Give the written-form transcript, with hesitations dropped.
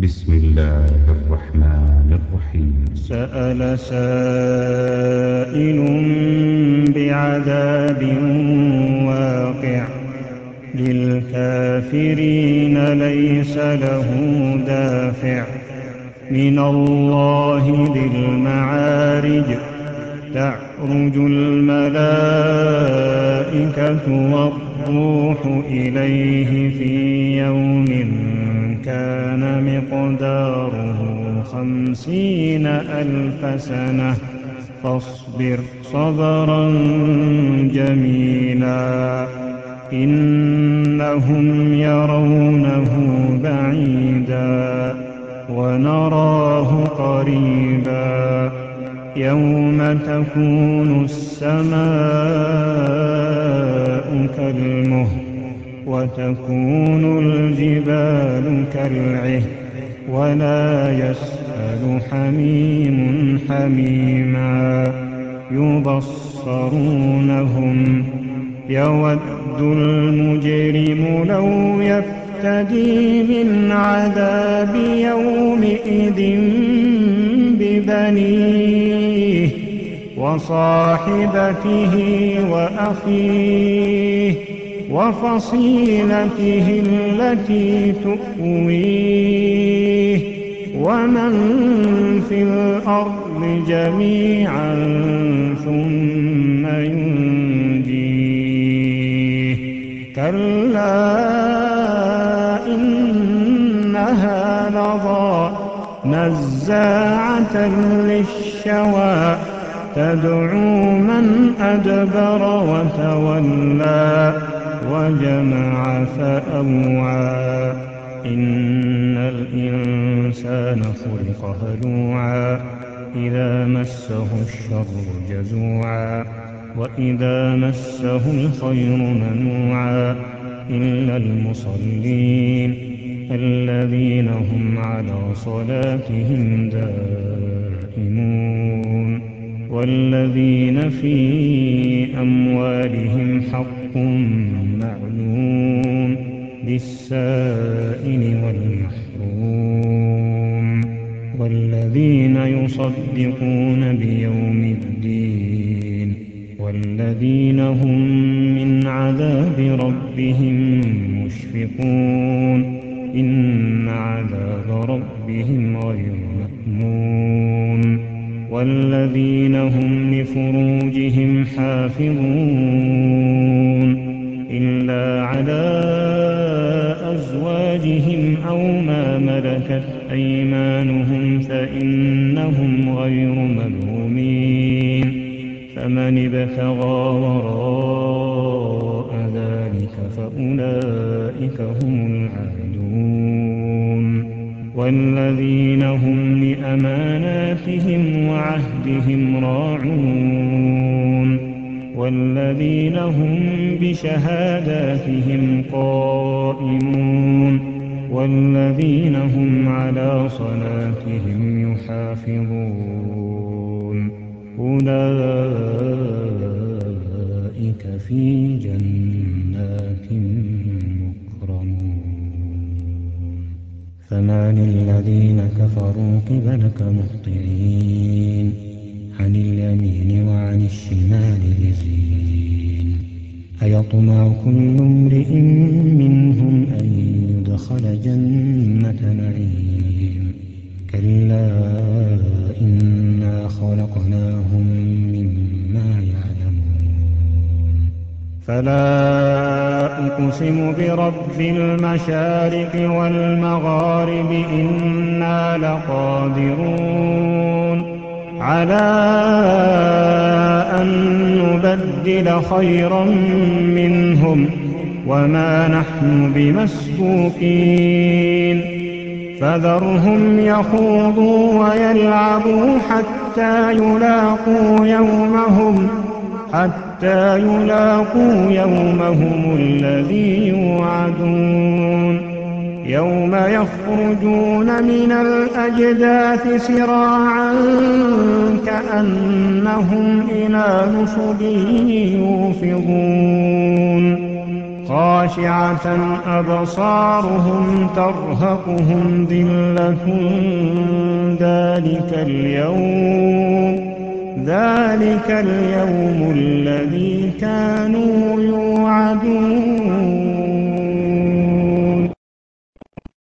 بسم الله الرحمن الرحيم. سأل سائل بعذاب واقع للكافرين ليس له دافع من الله ذي المعارج تعرج الملائكة والروح إليه في يوم كان مقداره 50,000 سنة فاصبر صبرا جميلا إنهم يرونه بعيدا ونراه قريبا يوم تكون السماء كالمهل وتكون الجبال كالعهن ولا يسأل حميم حميما يبصرونهم يود المجرم لو يفتدي من عذاب يومئذ ببنيه وصاحبته وأخيه وفصيلته التي تؤويه ومن في الأرض جميعا ثم ينجيه كلا إنها لظى نزاعة للشوى تدعو من أدبر وتولى وجمع فأوعى إن الإنسان خلق هلوعا إذا مسه الشر جزوعا وإذا مسه الخير منوعا إلا المصلين الذين هم على صلاتهم دائمون والذين في أموالهم حق معلوم للسائل والمحروم والذين يصدقون بيوم الدين والذين هم من عذاب ربهم مشفقون إن عذاب ربهم غير مأمون والذين هم لفروجهم حافظون إلا على أزواجهم أو ما ملكت أيمانهم فإنهم غير ملومين فمن ابتغى وراء ذلك فأولئك هم العادون والذين هم لأماناتهم وعهدهم راعون والذين هم بشهاداتهم قائمون والذين هم على صلاتهم يحافظون أولئك في جنات مكرمون فما للذين كفروا قبلك مهطعين عن اليمين وعن الشمال عزين أيطمع كل امرئ منهم أن يدخل جنة نعيم كلا إنا خلقناهم مما يعلمون فلا أقسم برب المشارق والمغارب إنا لقادرون على أن نبدل خيرا منهم وما نحن بمسبوقين فذرهم يخوضوا ويلعبوا حتى يلاقوا يومهم الذي يوعدون يوم يخرجون من الأجداث سراعا كأنهم إلى نصب يوفضون خاشعة أبصارهم ترهقهم ذلة ذلك اليوم الذي كانوا يوعدون.